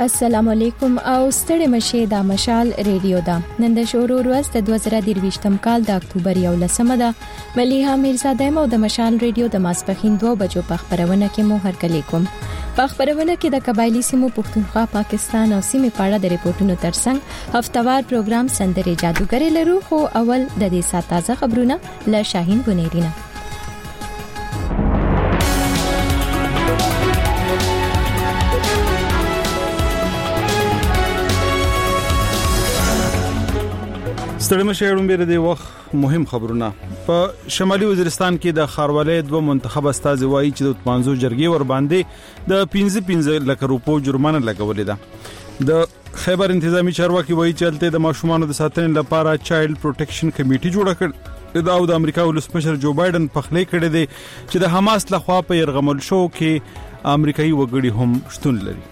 السلام علیکم او ستړي مشه د مشال ریډیو دا نن د شورو ورځ د 2023م کال د اکتوبر 11 ده مليها میرزاده مو د مشال ریډیو د ماسپخین 2 بجو په خبرونه کې مو هرکلی کوم په خبرونه کې د قبایلی سیمو پښتونخوا پاکستان او سیمې په اړه د ریپورتونو ترڅنګ هفتوار پروګرام سندري جادوګری لرو خو اول د دې سات تازه خبرونه له شاهین بنيرینه ستړي مشه اړومبره دی وخت مهم خبرونه په شمالي وزیرستان کې د خاروالۍ دوه منتخب استاد وایي چې د منځو جرګې ور باندې د 15 لک روپو جرمانه لګولې ده د خیبر انتظامی چارواکي وایي چې الته د ماشومان د ساتنې لپاره چایلډ پروټیکشن کمیټي جوړه کړه دا د امریکا ولسمشر جو بایدن په خلی کړی دی چې د حماس لخوا په يرغمل شو کې امریکایي وګړي هم شتون لري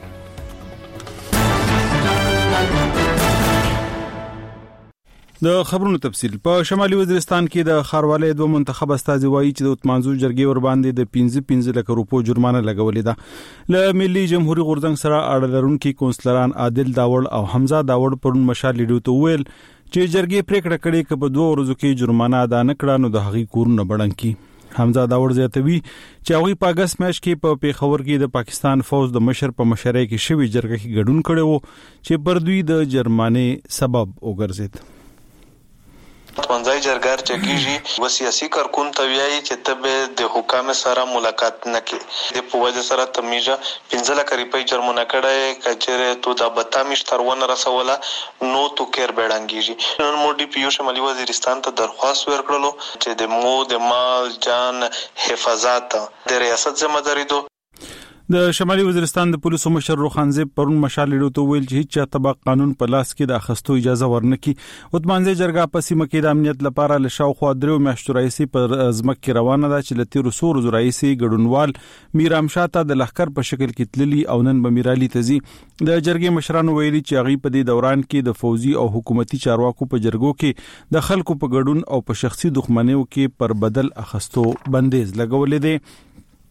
د خبرونو تفصیل په شمالي وزیرستان کې د خاروالۍ دوه منتخب استاد وایي چې د منځو جرګې ور باندې د 15 لک روپو جرمانه لګولې ده ل ملي جمهوریت غورځنګ سره اړه لرونکي کونسلران عادل داوړ او حمزه داوړ پرون مشال لیډو ته ویل چې جرګې پریکړه کړې چې په 2 ورځو کې جرمانه ادا نه کړه نو د هغې کورونه بړنګي حمزه داوړ زیاتوي چې هغه په اگست میاشت کې په پیښور کې د پاکستان فوج د مشر په مشرۍ کې شوی جرګه کې ګډون کړي وو چې پر دوی د جرمانه سبب وګرځید منځای جرګار چکیږي و سیاسي کارکون ته ویایي چې ته د حکام سره ملاقات نه کې د پوهه سره تمیجه 15 لک روپۍ جرمانه کړه کچره تو د بتامیش ترونه رسوله نو تو کېر بیړنګیږي نن مو ډي پی یو شمالي وزیرستان ته درخواست ورکړلو چې د مو د مال جان حفاظت د ریاست ذمہ داری دو د شمالي وزیرستان د پولیسو مشر روخانزه پرون مشال لیډو ته ویل چې هیڅ طبق قانون په لاس کې د اخستو اجازه ورنکي وتمانځي جرګه په سیمه کې د امنیت لپاره له شاوخوا 3 میاشتو راځي پر ازمکه روانه ده چې لته رسور زرايسي ګډونوال میرام شاته د لخر په شکل کې تللی او نن به میرالي تزي د جرګې مشرانو ویلي چې غي په دې دوران کې د فوزي او حکومتي چارواکو په جرګو کې د خلکو په ګډون او په شخصي دښمنیو کې پر بدل اخستو بندیز لګولې دي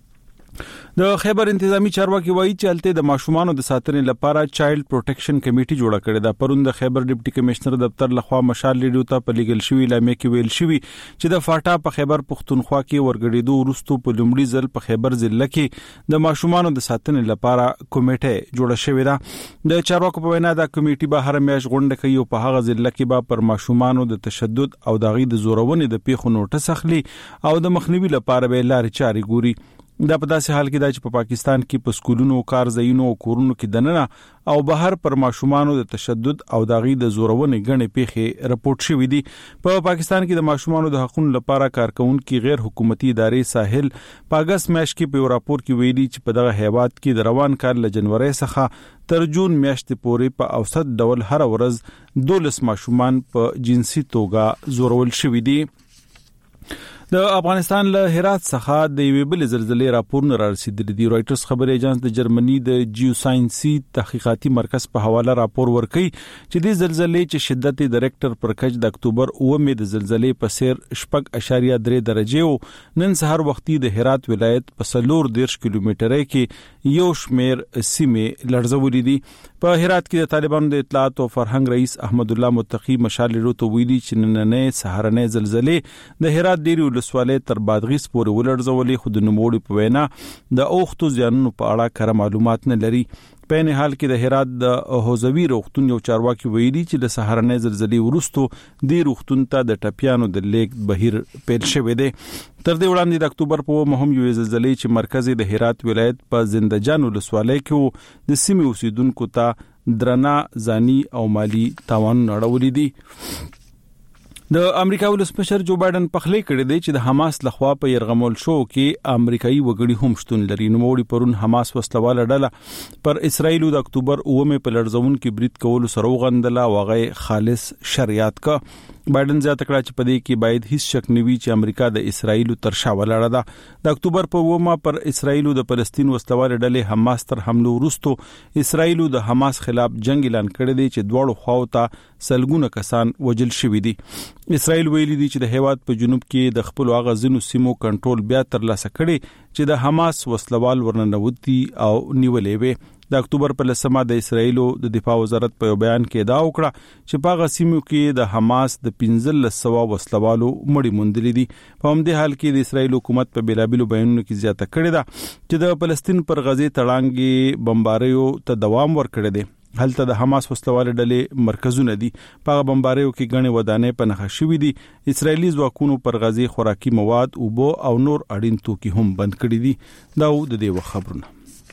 د خیبر انتظامی چارواکي وایي چې الته د ماشومان د ساتنې لپاره چایلډ پروټیکشن کمیټي جوړه کړې ده پرون د خیبر ډیپټي کمشنر دفتر لخوا مشال لیډو ته په لیګل شوی لامه کې ویل شوی چې د فاټا په خیبر پښتونخوا کې ورګړېدو وروسته په لومړي ځل په خیبر ضلع کې د ماشومان د ساتنې لپاره کمیټه جوړه شوې ده د چارواکو په وینا د کمیټي به هر میاشت غونډه کوي او په هغه ضلع کې به پر ماشومان د تشدد او د غي د زورونې د پیښو نوټس اخلي او د مخنیوي لپاره به لارې چارې ګوري دا په داسې حال کې دا چې په پاکستان کې په سکولونو کار ځایونو او کورونو کې دننه او بهر پر ماشومانو د تشدد او داغي د زورونې غنې پیښې رپورټ شوې دي په پاکستان کې د ماشومانو د حقوقو لپاره کارکونکو غیر حکومتي ادارې ساحل په اگست میاشت کې په راپور کې ویلي چې په دغه هیواد کې د روان کال له جنوري څخه تر جون میاشتې پورې په اوسط ډول هر ورځ 12 ماشومان په جنسي توګه زورول شوې دي د افغانستان له هرات څخه د یوې بل زلزلې راپورونه رارسیدلي دي رائټرز خبري ایجنس د جرمني د جیوساینسي تحقیقاتي مرکز په حواله راپور ورکړي چې د زلزلې چې شدت د ریکټر پر کچ د اکتوبر 9 د زلزلې په سیر 0.3 درجه او نن سهار وختي د هرات ولایت په 14 کیلومتره کې یو شمیر سیمې لړزولې دي په هرات کې د طالبانو د اطلاعات او فرهنګ رئیس احمد الله متقی مشال لیډو ته ویلي چې نننې سهارنې زلزلې د هرات ډیری ولسوالۍ تر بادغیس پورې ولړزولې خو د نوموړي په وینا د اوختو زیانونو په اړه کره معلومات نه لري په نه حال کې د هرات د حوزوي روغتون یو چارواکي ویلي چې د سهارنې زلزلې وروسته د روغتون ته د ټپیانو د لیک بهیر پیل شوې ده تر دې وړاندې د اکتوبر په مهم یو زلزلې چې مرکز د هرات ولایت په زندجان ولسوالۍ کې د سیمې اوسیدونکو ته درنا ځاني او مالی تاوان اړولې دي د امریکا ولسمشر جو بایدن په خلی کړی دی چې د حماس لخوا په يرغمل شو کې امریکایي وګړي هم شتون لري نو موړي پرون حماس وسلواله ډله پر اسرایل د اکتوبر 9 په لړزون کې برید کول سره وغندله واغې خالص شریعت کا بایدن زیاته کړه چې په دې کې باید هیڅ شک نه وي چې امریکا د اسرایل تر شا ولاړه ده د اکتوبر په 9 پر اسرایل د فلسطین وسلواله ډلې حماس تر حمله وروسته اسرایل د حماس خلاف جنگ اعلان کړی دی چې دواړو خواو ته سلګونه کسان وجل شوي دي اسرائیل ویلي دي چې د هیواد په جنوب کې د خپل اغازونو سیمو کنټرول بیا ترلاسه کړي چې د حماس وسلوال ورننوتی او نیولې وي د اکتوبر په 10 د اسرایل د دفاع وزارت په بیان کې دا وکړه چې په غسیمو کې د حماس د 1500 وسلوالو مړی موندلې دي. په همدې حال کې د اسرایل حکومت په بیلابیلو بیانونو کې زیاته کړې ده چې د فلسطین پر غزې تړانګي بمباریو ته دوام ورکړي دي. هلته د حماس وسلواله ډلې مرکزونه دي. په بمباریو کې غني ودانې په نخښه شوې دي. اسرایلی ځواکونو پر غزې خوراکي مواد اوبو او نور اړین توکي هم بند کړي دي. دا د دې خبرونه.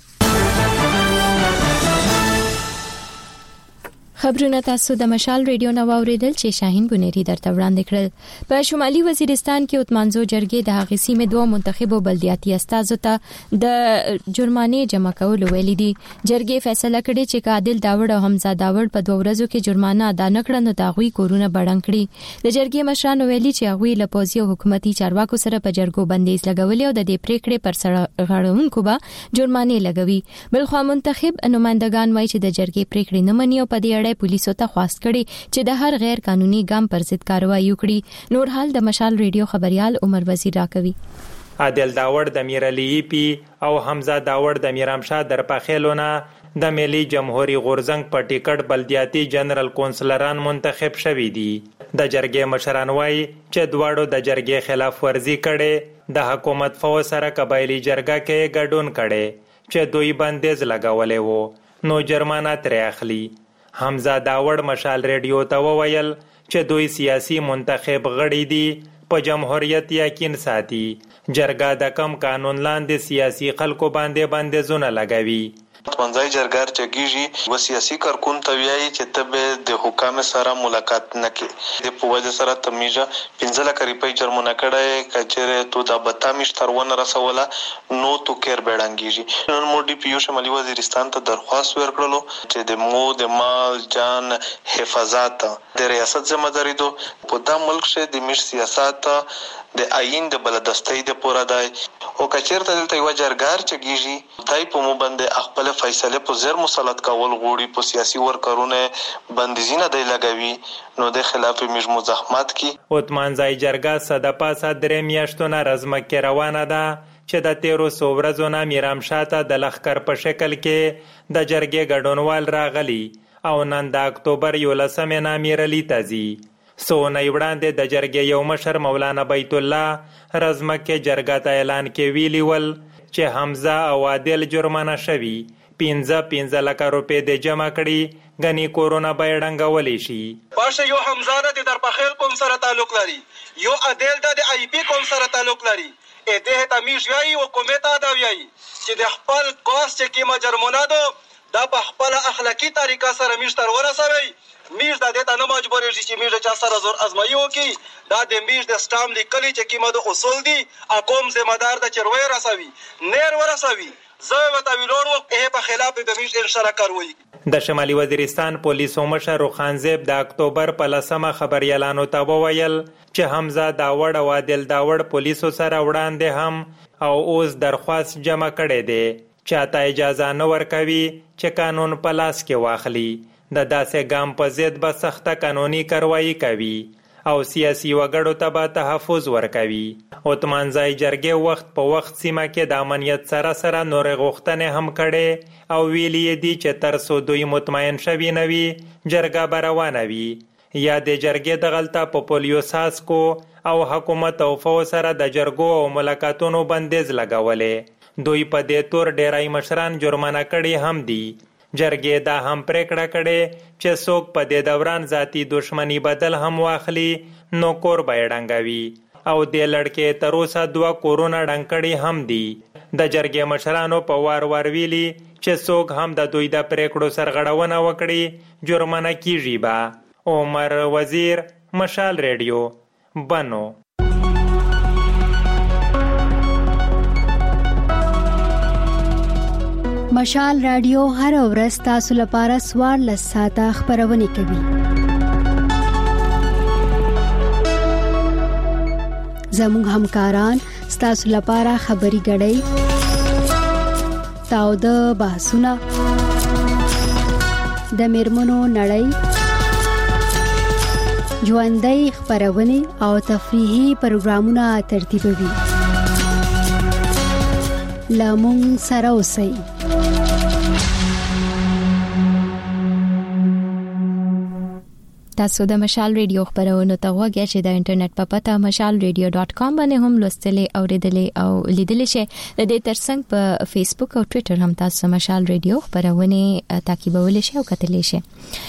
خبرونه تاسو د مشال ریډیو نو اوریدل چې شاهین بنيري درته وړاندې کړل. په شمالي وزیرستان کې اتمانزو جرګې د هغې سیمې دوه منتخبو بلدیاتي استازو ته د جرمانې جمع کولو ویلي دي. جرګې فیصله کړې چې عادل داوړ او حمزه داوړ په 2 ورځو کې جرمانه ادا نه کړي نو داغوي کورونه بډنګ کړي. د جرګې مشرانو ویلي چې هغوی له پوځي او حکومتي چارواکو سره په جرګو بندیز لګولې او د دې پریکړې پر سر غړونکو به جرمانې لګوي. بلخو منتخب نمائندگان وایي چې د جرګې پریکړې نه مني او په دې پولیسو ته خواست کړي چې د هر غیر قانوني ګام پر ضد کاروایی وکړي. نور حال د مشال ریډیو خبريال عمر وزیر راکوي. عادل داوړ د میرعلی پی او حمزه داوړ د میرامشاه درپخیلونه د ملي جمهوریت غورزنګ په ټیکټ بلدیاتي جنرال کونسلران منتخب شوي دي. د جرګې مشران وایي چې دواړو د جرګې خلاف ورزي کړي. د حکومت فوج سره قبایلی جرګه کې ګډون کړي چې دوی بندیز لګولې وو نو جرمانه ترې اخلي. حمزه داوړ مشال ریډیو ته وویل چې دوی سیاسي منتخب غړي دي په جمهوریت یقین ساتي. جرګه د کم قانون لاندې سیاسي خلکو باندې بندیزونه لګوي. منځای جرګار چګیږي و سیاسي کارکون ته ویایي چې ته د حکام سره ملاقات نه کې د په وجه سره تمیجه 15 لک روپۍ جرمونه کړای کچره تو د بتامیش ترونه رسوله نو تو کېر بیړنګیږي. نن مو ډي پی یو شمالي وزیرستان ته درخواست ورکړلو چې د مو د مال جان حفاظت د ریاست ذمہ داری دو په دا ملک شه د مش سیاست د آئین د بلدستۍ د پورا دای او کچیرته دلته یو جرګار چګیږي دای په مو باندې خپل فیصله په زر مسلط کول غوړي په سیاسي ورکرونه بندیزونه دی لګوي نو د خلاف مش مزاحمت کی. اتمانځای جرګه صدپا صدر میاشتونه رزمکه روانه ده چې د 1300 ورځو نه میرامشاه ته د لخر په شکل کې د جرګې ګډونوال راغلي او نن د اکتوبر 11 نه میرعلی تازي. سو نه وړاندې د جرګې یو مشر مولانا بیت الله رزمکه جرګه ته اعلان کې ویلی ول چې حمزه او عادل جرمانه شوي 15 لک روپۍ د جمع کړي غني کورونا بیړنګولې شي. باشه یو حمزه د درپخیل قوم سره تعلق لري یو عادل د ای پی قوم سره تعلق لري. ا دې تمیش ویایي حکومت ادا ویایي چې د خپل قاس چې کیما جرمونه دو دا په خپل اخلاقی طریقه سره میشتر ورسوي. میش د دې ته نه مجبورېږي چې میش چا سره زور ازمایي وکي. دا د میش د سټام لیکلي چې کیما د اصول دي اقوم ذمہ دار د چروي رسوي نیر ورسوي زه وته ویلوړو په خلاف د میش انشاء کاروي. د شمالي وزیرستان پولیسو مشر روخانزیب د اکتوبر په 10 خبريالانو ته وویل چې حمزه داوړ او عادل داوړ پولیسو سره وړاندې هم او اوس درخواست جمع کړي دي چاته اجازه نه ورکوي چې قانون په لاس کې واخلي. د داسې ګام په ضد به سخته قانوني کاروایی کوي او سیاسي وګړو ته به تحفظ ورکوي. اتمانځای جرګې وخت په وخت سیمه کې د امنیت سره سره نورې غوښتنې هم کړي او ویلي دي چې تر څو دوی مطمئن شوي نه وي جرګه به روانه وي. یا د جرګې د غلطه په پولیو ساسکو او حکومت او فوج سره د جرګو او ملاقاتونو بندیز لګولې. دوی په دې تور ډیرای مشران جرمانه کړي هم دي. جرګې دا هم پریکړه کړي چې څوک په دې دوران ذاتی دشمنی بدل هم واخلي نو کور بیړنګوي او د لړکې تر اوسه 2 کورونه ډنګ کړي هم دي. د جرګې مشرانو په وار ویلي چې څوک هم د دوی د پریکړو سرغړونه وکړي جرمانه کیږي. با عمر وزیر مشال ریډیو بنو. مشال رادیو هر ورځ تاسو لپاره 14 ساعته خبرونه کوي. زموږ همکاران تاسو لپاره خبري غړي تاو د بحثونه د میرمنو نړۍ ژوندۍ خبرونه او تفریحي پروګرامونه ترتیبوي. لامون سره اوسئ. تاسو د مشال ریډیو خبرونه ته وګورئ چې د انټرنیټ په پته mashalradio.com باندې هم لوستلې او ریډلې او لیدلې شئ. د دې ترڅنګ په فیسبوک او ټوئیټر هم تاسو مشال ریډیو خبرونه تعقیبولای شئ او کتلای شئ.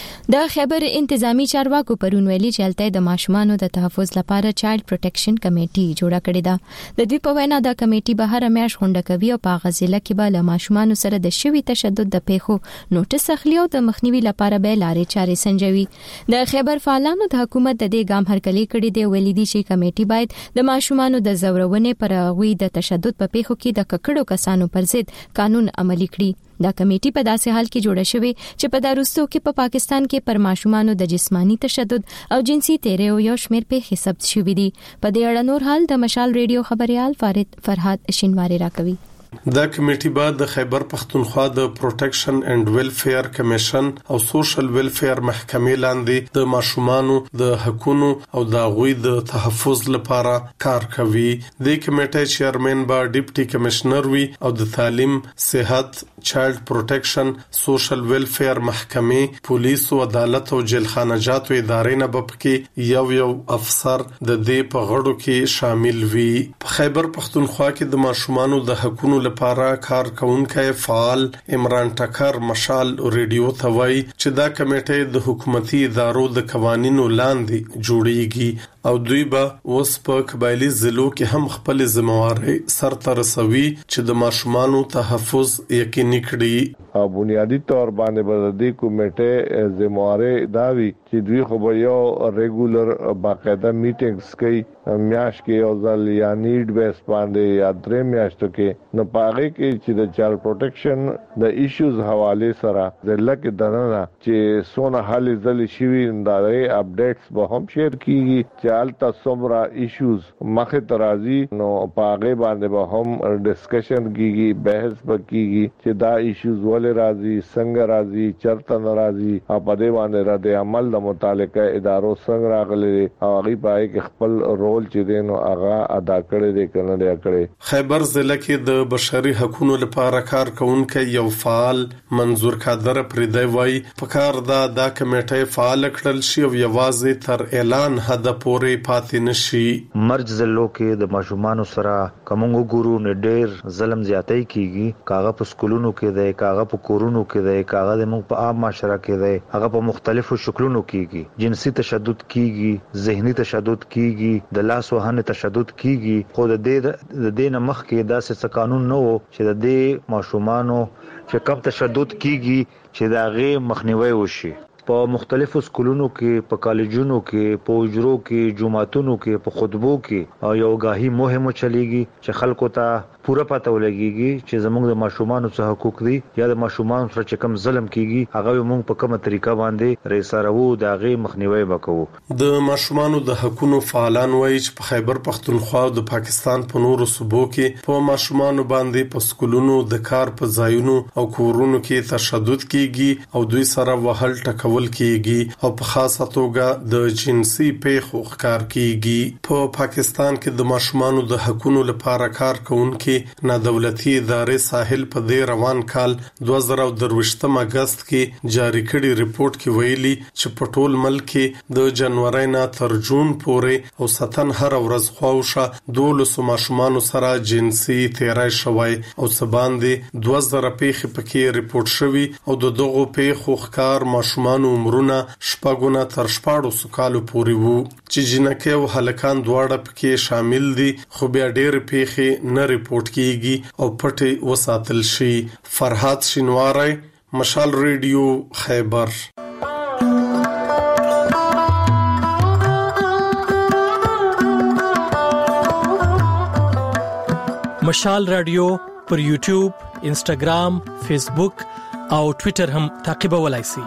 د خیبر انتظامی چارواکو پرون ویلي چې الته د ماشومانو د تحفظ لپاره چایلډ پروټیکشن کمیټي جوړه کړې ده. د دوی په وینا د کمیټي به هر میاشت غونډه کوي او په غزله کې به له ماشومانو سره د شوي تشدد د پیښو نوټس اخلي او د مخنیوي لپاره به لارې چارې سنجوي. د خیبر فعالانو د حکومت د دې ګام هرکلی کړی دی. ویلي دي چې کمیټي باید د ماشومانو د زورونې پر غوي د تشدد په پیښو کې د ککړو کسانو پر ضد قانون عملي کړي. دا کمیټي په داسې حال کې جوړه شوې چې په داروستو کې په پاکستان کې پر ماشومانو د جسمانی تشدد او جنسي تیرې او یو شمېر پیښې ثبت شوې دي. په دې اړه نور حال د مشال ریډیو خبريال فرهاد شینواری راکوي. دا کمیټي بعد د خیبر پختونخوا د پروټیکشن اینڈ ویلفیر کمیشن او سوشل ویلفیر محکمې لاندې د ماشومانو د حقوقو او د غوي د تحفظ لپاره کار کوي. د کمیټې چیرمن با ډیپټي کمشنر وی او د تعلیم، صحت، چایلډ پروټیکشن، سوشل ویلفیر محکمې، پولیس او عدالت او جیلخانه جاتو ادارې نه بپکې یو افسر د دې په غړو کې شامل وي. په خیبر پختونخوا کې د ماشومانو د حقوقو لپاره کار کوونکی فعال عمران ټکر مشال ریډیو ته وایي چې دا کمیټه د حکومتي ادارو د قوانینو لاندې جوړیږي او دوی به اوس په قبایلی ضلعو کې هم خپل ذمہواری سرته رسوي چې د ماشومانو تحفظ یقیني کړي. بنیادی طور باندې به د کمیټې ذمہواری داوي چې دوی خو به یو ریګولر باقاعده میټینګز کوي میاش کې او ځل یا نیډ بیس باندې یا درې میاشتو کې نو پاره کې چې د چایلډ پروټیکشن د ایشوز حواله سره د لکه دنه چې سونه حل ځل شي اندارې اپډیټس به هم شیر کیږي چې التا سمرا ایشوز مخه ترازی نو پاره باندې به هم ډسکشن کیږي بحث وکيږي چې دا ایشوز ولې راځي څنګه راځي چرته ناراضي او په دې باندې را دي عمل د متعلقه ادارو څنګه راغلي او هغه پای کې خپل رول چې دینو هغه ادا کړی دی کنه دی کړی. خیبر ضلع کې د بشري حقوقو لپاره کار کوونکی یو فعال منظور قادر پردی وای په کار دا کمیټه فعال کړل شي او یوازې تر اعلان حد پورې پاتې نشي. مرج ضلعو کې د ماشومان سره کومو ګورو نه ډېر ظلم زیاتې کیږي. کاغه په سکولونو کې دی، کاغه په کورونو کې دی، کاغه د موږ په عام معاشره کې دی، هغه په مختلفو شکلونو کیږي. جنسي تشدد کیږي، ذهني تشدد کیږي، د لاس وهنه تشدد کیږي. خو د دې نه مخ کې داسې قانون نه وو چې د دې ماشومانو چې کم تشدد کیږي چې دا غي مخنیوي وشي. په مختلفو سکولونو کې، په کالجونو کې، په اجرو کې، جمعاتونو کې، په خطبو کې او یو غاهي مهم چلیږي چې خلکو ته پوره پته ولګيږي چې زموږ د ماشومانو څخه حقوق دي یا د ماشومانو سره چې کم ظلم کیږي هغه موږ په کومه طریقه باندې ریسارو دا غي مخنیوي وکړو. د ماشومانو د حقوقو فعالان وایي چې په خیبر پختونخوا او د پاکستان په نورو صوبو کې په ماشومانو باندې په سکولونو د کار په ځایونو او کورونو کې تشدد کیږي او دوی سره وهل ټکول کیږي او په خاصه توګه د جنسي پیښو ښکار کیږي. په پاکستان کې د ماشومانو د حقوقو لپاره کار کوونکي نادولتي ادارې ساحل په دې روان کال 2023 اگست کې جاری کړي ریپورت کې ویلي چې په ټول ملک کې د جنوري نه تر جون پورې او ستن هر ورځ خواوشه 12 ماشومانو سره جنسي تیرای شوی او سباندې 2000 پیښې پکې ریپورت شوی او دغه پیښو ښکار ماشومانو عمرونه شپږونه تر 14 کالو پورې وو چې جنکه او هلکان دواړه پکې شامل دي. خو بیا ډېر پیښې نه ریپورت کیږي او پټي وساتل شي. فرهاد شینواری، مشال ریډیو، خیبر. مشال رادیو پر یوټیوب، انسټاګرام، فیسبوک او ټوئیټر هم تعقیبولای شئ.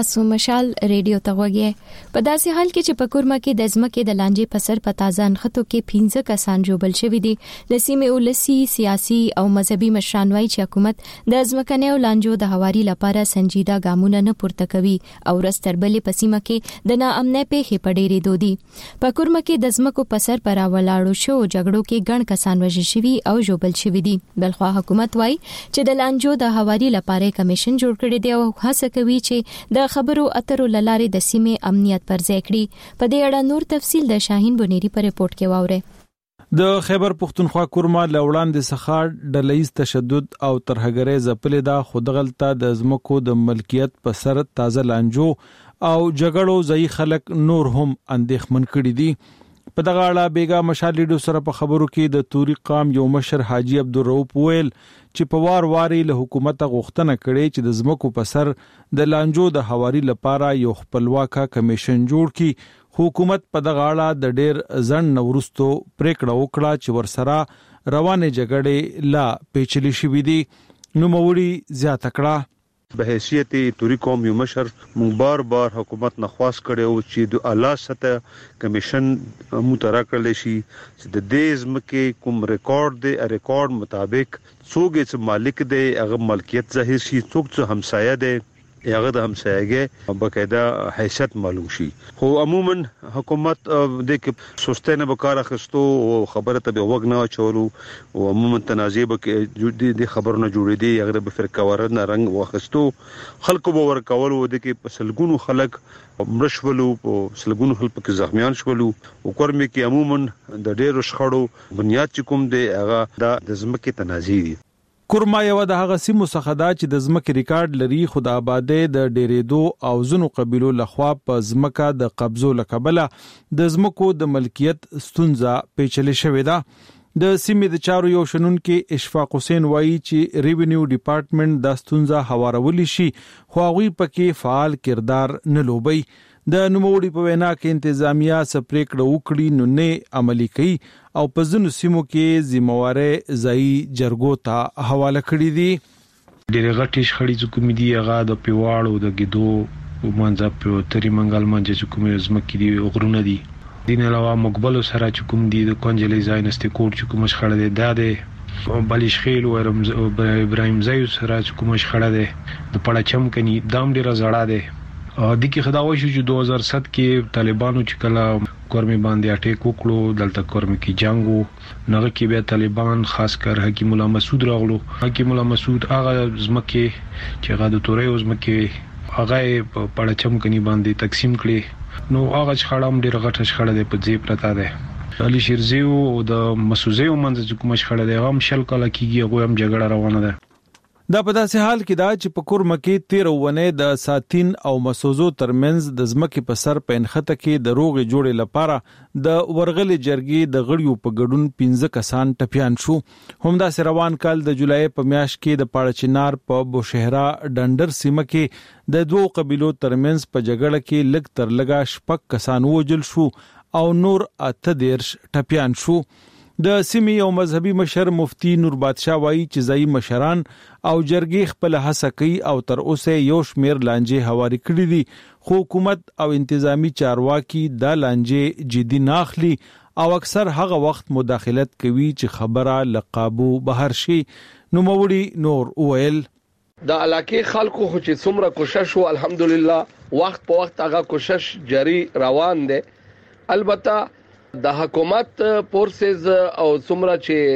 تاسو مشال ریډیو ته وګورئ. په داسې حال کې چې په کورما کې د ځمکې د لانجې په سر پتازان خطو کې 15 کسان جوړل شوی دي. د سیمې ولسی سیاسي او مذهبي مشران وایي چې حکومت د ځمکنیو لانجو د هواري لپاره سنجیده ګامونه نه پورته کوي او رستربلې په سیمه کې د ناامنۍ پیښې په ډېرې دودي. په کورما کې د ځمکو په سر پر ولاړو شو جګړو کې ګڼ کسان وژل شوي او جوړل شوي دي. بلخوا حکومت وایي چې د لانجو د هواري لپاره کمیشن جوړ کړی دی او هڅه کوي چې د خبرو اترو لارې د سیمې امنیت پر ځای کړي. په دې اړه نور تفصیل د شاهین بنيري په ریپورت کې واورئ. د خیبر پختونخوا کورما لوړاندې څخه ډلهیز تشدد او ترهګرۍ ځپلې ده، خو دغلطه د ځمکو د ملکیت په سر تازه لانجو او جګړو ځای خلک نور هم اندېښمن کړي دي. په دغه اړه بیګا مشال لیډو سره په خبرو کې د توري قام یو مشر حاجی عبدالرؤف ویل چې په وار له حکومت غوښتنه کړي چې د ځمکو په سر د لانجو د هواري لپاره یو خپلواکه کمیشن جوړ کړي. حکومت په دغه اړه د ډېر ځنډ نورستو پریکړه وکړه چې ورسره روانه جګړې لا پیچلې شوې دي. نو موري زیاته کړه به حیثیت توري قوم یو مشر مون بار حکومت نه خواست کړو چې د اعلی سطح کمیشن مترا کړل شي چې د دې ځمکې کوم ریکارډ مطابق څوک چې مالک دی هغه ملکیت ظاهر شي، څوک چې همسایه دی هغه د همسایګي بقاعده حیثیت معلوم شي. خو عموما حکومت د کې سوستنه بکار اخستو او خبره ته وګنه چولو او عموما تنازع به د خبرونه جوړې دي هغه به فرقه ورنه رنگ واخستو خلکو به ورکول و د کې پسلګونو خلک مرشولو او سلګونو خلک کې زخمیان شولو او کورمه کې عموما د ډېر شخړو بنیاد چې کوم دی هغه د ځمکې تنازع دي. کورما یو د هغه سیمو څخه دا چې د ځمکې ریکارډ لري، خو د آبادۍ د ډېرېدو او ځینو قبیلو لخوا په ځمکه د قبضو له کبله د ځمکو د ملکیت ستونزه پیچلې شوې ده. د سیمې د چارو یو شنونکي اشفاق حسین وایي چې ریونیو ډپارټمنټ دا ستونزه هوارولی شي، خو هغوی پکې فعال کردار نه لوبي. د نوموړي په وینا کې انتظامیه سپریکړه وکړي نو نه عملی کوي او په ځینو سیمو کې ذمہواره ځای جرګو ته حواله کړې دي. ډېر غټي شخړې کوم دي هغه د پیواړو د ګیدو منځ په تری منګل منځ کوم زمکې دي غرونه دي. دین علاوه مقبل سره کوم دي د کنجلې ځای نسته کوټ کوم شخړه ده د بلشخیل او ابراهیم زای سره کوم شخړه ده د پړچم کني دام ډیره زړه ده. د کی خداوي چې 2007 کې طالبانو چې کله کورمي باندې اٹیک وکړو دلته کورمي کې جنگو نغه کې به طالبان خاص کر حکیم الله مسعود راغلو. حکیم الله مسعود هغه زمکه چې هغه د تورې زمکه هغه پړچم کني باندې تقسیم کړي نو هغه شخړم ډیره غټه شخړه ده په ځې پرتا ده. علي شیرزیو او د مسوزیو منځ کوم شخړه ده هم شل کله کیږي هغه هم جګړه روانه ده. دا په داسې حال کې دا چې په کورما کې 13 ونې د ساتین او مسوزو ترمنځ د ځمکې په سر په انخته کې د روغې جوړې لپاره د ورغلې جرګې د غړیو په ګډون 15 کسان ټپيان شو. همدا روان کال د جولای په میاشت کې د پاړچینار په بوشهرا ډنډر سیمه کې د دوه قبیلو ترمنځ په جګړه کې لګ تر لګا شپږ کسان وژل شو او نور 18 ټپيان شو. د سیمې یو مذهبي مشر مفتی نور بادشاه وایي چې ځای مشران او جرګې خپل هڅه کوي او تر اوسه یو شمیر لانجې هواري کړې دي، خو حکومت او انتظامی چارواکي دا لانجې جدي نه اخلي او اکثر هغه وخت مداخلت کوي چې خبره لقابو بهر شي. نو موري نور ویل د علاقې خلکو خو چې څومره کوشش وو الحمدلله وخت په وخت هغه کوشش جاری روان دي. البته د حکومت فورسز او څومره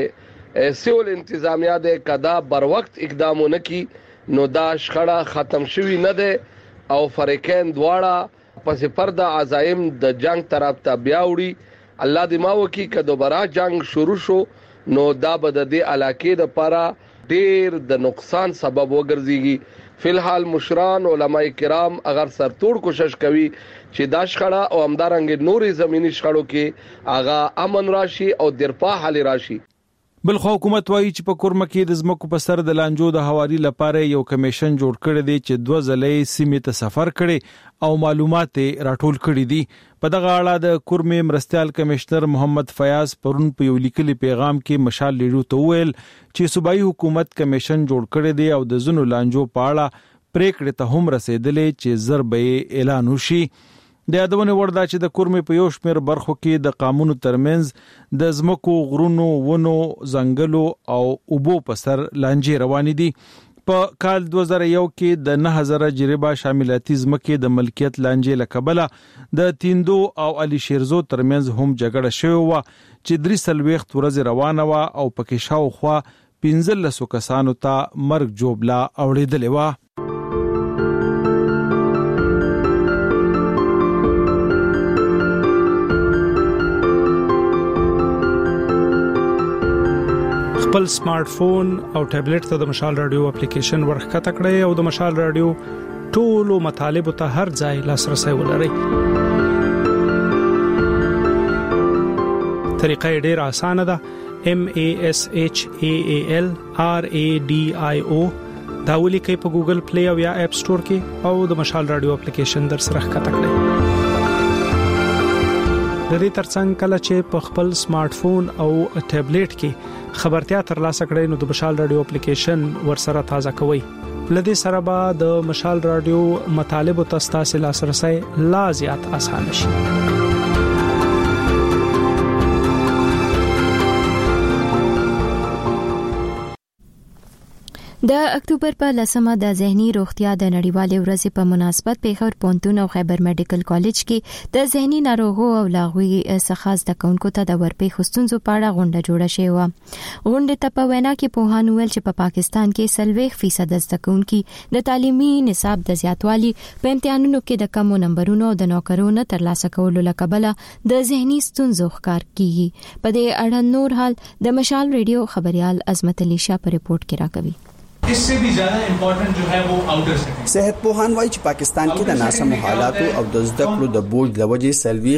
چې سیول انتظامیه ده کدا بر وخت اقدامونه کی نو دا شخړه ختم شوی نه ده او فریقین دواړه پس پرده عزایم د جنگ طرف ته بیاوړي. الله دې ما وکي که دوباره جنگ شروع شو نو دا به د دې علاقې د لپاره ډیر د نقصان سبب وګرځيږي. فلحال مشران علماء کرام اگر سرتوړ کوشش کوي چې دا شخړه او همدارنګ نوري زميني شخړو کې آغا امن راشي او درپا حل راشي. بل خو حکومت وایي چې په کورما کې د ځمکو په سر د لانجو د هواري لپاره یو کمیشن جوړ کړی دی چې 2 ځلې سیمې ته سفر کړي او معلومات راټول کړي دي. په دغه اړه د کورمې مرستيال کمشنر محمد فیاض پرون په یو لیکلي پیغام کې مشال لیډو ته ویل چې صوبایي حکومت کمیشن جوړ کړی دی او د زونو لانجو په اړه پریکړې ته هم رسیدلې چې ضربې اعلان وشي. د یادونه وردا چې د کورمې په یو شمېر برخو کې د قانونو ترمنځ د ځمکو، غرونو، ونو، ځنګلو او اوبو په سر لانجې روانې دي. په کال 2001 کې د 9000 جریبه شاملاتي ځمکې د ملکیت لانجې له کبله د تیندو او علي شیرزو ترمنځ هم جګړه شوې و چې 3 ورځې روانه و او پکې شاوخوا 15 کسانو ته مرګ جوړلا اوړېدلې و. خپل سمارټ فون او ټابلیټ ته د مشال رادیو اپلیکیشن ورخته کړئ او د مشال رادیو ټولو مطالبه ته هر ځای لاسرسي ولرئ. طریقه ډېره اسانه ده. MASHAAL RADIO دا ولیکئ په ګوګل پلی او یا اپ سٹور کې او د مشال رادیو اپلیکیشن در سره ښکته کړئ. د دې ترڅنګ کله چې په خپل سمارټ فون او ټابلیټ کې خبرتیا ترلاسه کړئ نو د مشال رادیو اپلیکیشن ورسره تازه کوئ. لدې سره به د مشال رادیو مطالب او تاسو لاسرسي لا زیات آسان شي. د اکتوبر په 10مه د ذهني روغتیا د نړیوالې ورځې په مناسبت پیښور پونتون او خیبر میډیکل کالج کې د ذهني ناروغو او لاغوي څخه زده کوونکو ته د ورپېښو ستونزو په اړه غونډه جوړه شوې و. غونډې ته په وینا کې پوهان ویل چې په پاکستان کې 40% زده کوونکي د تعلیمي نصاب د زیاتوالي په امتحانونو کې د کمو نمبرونو او د نوکرونو ترلاسه کولو لکبله د ذهني ستونزو ښکار کیږي. په دې اړه نور حال د مشال ریډیو خبريال عظمت علي شاه په ریپورت کې راکوي. इससे भी ज़्यादा इम्पोर्टेंट जो है वो आउटर सेटिंग. صحت پوهان وایي چې پاکستان کې د ناسمو حالاتو او د زده کړو د بوج لوجې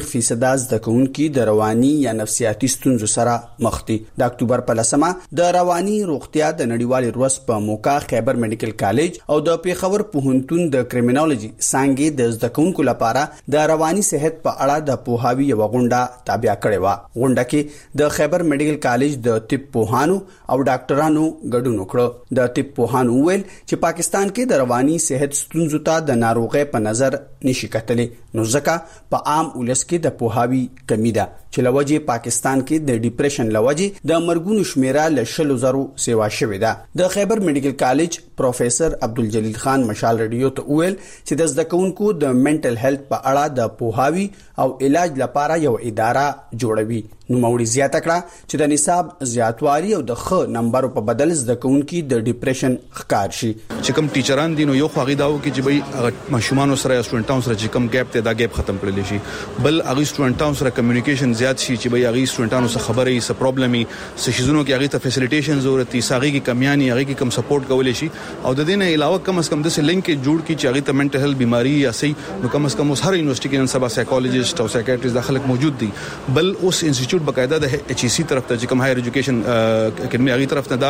40% زده کوونکي د رواني یا نفسیاتي ستونزو سره مخ دي. د اکتوبر په 10مه د رواني روغتیا د نړیوالې ورځ په موقع خیبر میډیکل کالج او د پیښور پوهنتون د کریمینالوژي څانګې د زده کوونکو لپاره د رواني صحت په اړه د پوهاوي یو غونډه تابع کړې و. غونډه کې د خیبر میډیکل کالج د طب پوهانو او ډاکټرانو ګډون وکړ. د طب پوهان ویل چې پاکستان کې د رواني صحت ستونزو ته د ناروغۍ په نظر نشي کتلې، نو ځکه په عام ولس کې د پوهاوي کمی ده چې لوجه پاکستان کې د ډیپریشن لوجه د مرګونو شمیره ل 100,000 سیوا شوې ده. د خیبر میډیکل کالج پروفیسور عبدالجلیل خان مشال رادیو ته ویل چې د زده کوونکو د منټل هیلث په اړه د پوهاوي او علاج لپاره یو اداره جوړوي. نو موري زیاته کړه چې د نصاب زیاتوالي او د ښه نمبرو په بدل زده کوونکي د ډیپریشن ښکار شي. چې کوم ټیچران دي نو یو خو غیداو کې چې بای ماشومان سره یا سټوډنټانو سره چې کوم ګیپ ته دا ګیپ ختم کړل شي، بل هغه سټوډنټانو سره کمیونیکیشن زیات شي چې بای هغه سټوډنټانو سره خبرې څه پرابلمي څه شیزونو کې هغه ته فیسیلیټیشن ضرورت دي، هغه کې کمیاني هغه کې کم سپورټ کول شي او د دې نه علاوه کم از کم د لینک جوړ کی چې هغه ته منټل هیلث بیماری یا سي نو کم از کم اوس هر یونیورسيټي کې نن سبا سایکولوژیست او سایکیاټریست داخله موجود دي. بل اوس انسټیټیوټ بقاعده د HEC طرف ته چې کوم هایر ایجوکیشن اکیډمي هغه طرف ته دا